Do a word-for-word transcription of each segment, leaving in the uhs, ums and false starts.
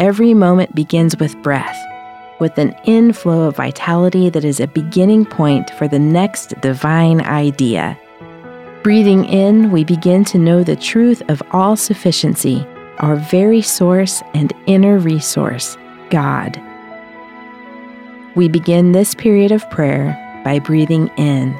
Every moment begins with breath, with an inflow of vitality that is a beginning point for the next divine idea. Breathing in, we begin to know the truth of all sufficiency, our very source and inner resource, God. We begin this period of prayer by breathing in.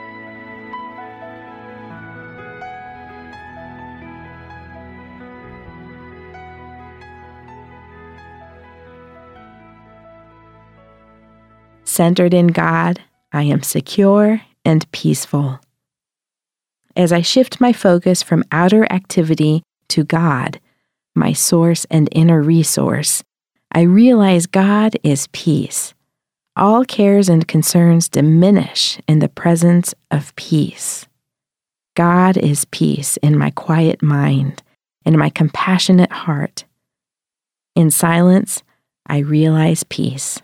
Centered in God, I am secure and peaceful. As I shift my focus from outer activity to God, my source and inner resource, I realize God is peace. All cares and concerns diminish in the presence of peace. God is peace in my quiet mind and my compassionate heart. In silence, I realize peace.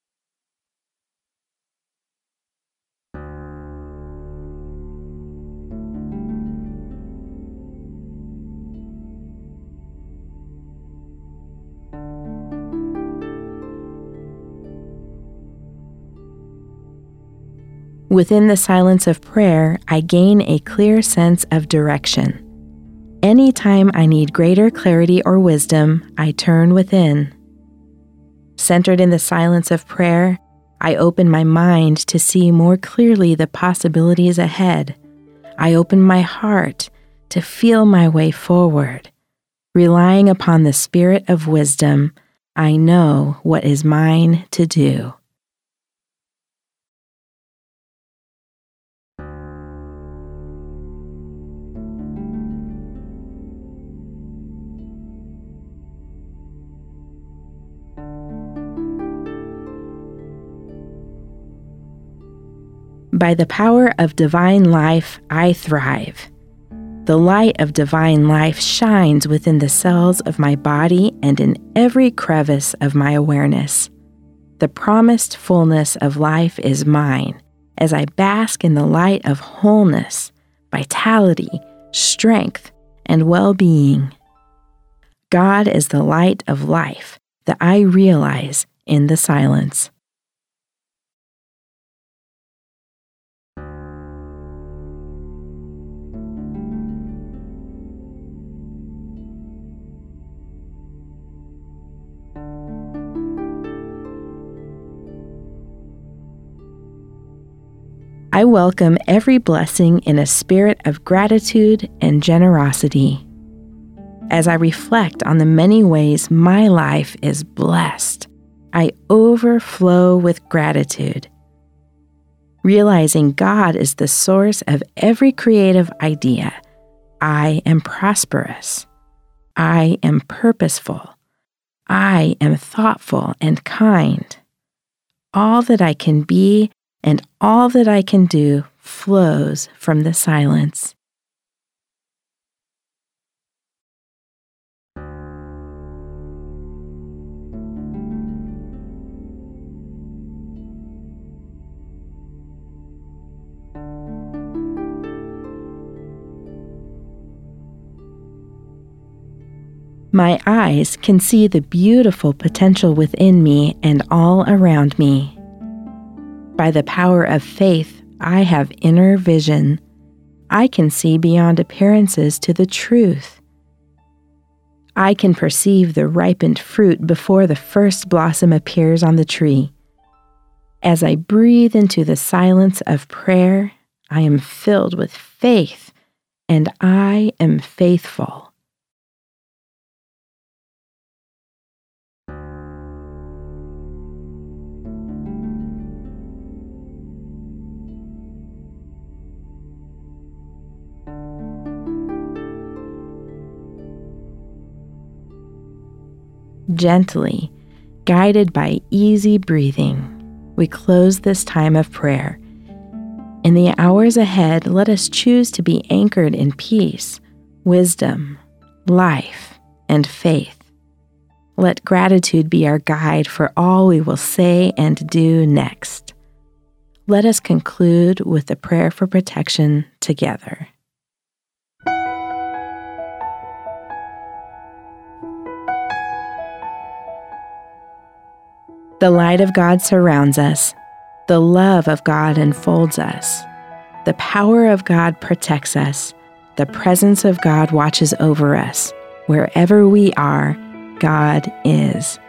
Within the silence of prayer, I gain a clear sense of direction. Anytime I need greater clarity or wisdom, I turn within. Centered in the silence of prayer, I open my mind to see more clearly the possibilities ahead. I open my heart to feel my way forward. Relying upon the spirit of wisdom, I know what is mine to do. By the power of divine life, I thrive. The light of divine life shines within the cells of my body and in every crevice of my awareness. The promised fullness of life is mine as I bask in the light of wholeness, vitality, strength, and well-being. God is the light of life that I realize in the silence. I welcome every blessing in a spirit of gratitude and generosity. As I reflect on the many ways my life is blessed, I overflow with gratitude. Realizing God is the source of every creative idea, I am prosperous. I am purposeful. I am thoughtful and kind. All that I can be and all that I can do flows from the silence. My eyes can see the beautiful potential within me and all around me. By the power of faith, I have inner vision. I can see beyond appearances to the truth. I can perceive the ripened fruit before the first blossom appears on the tree. As I breathe into the silence of prayer, I am filled with faith, and I am faithful. Gently, guided by easy breathing, we close this time of prayer. In the hours ahead, let us choose to be anchored in peace, wisdom, life, and faith. Let gratitude be our guide for all we will say and do next. Let us conclude with the prayer for protection together. The light of God surrounds us. The love of God enfolds us. The power of God protects us. The presence of God watches over us. Wherever we are, God is.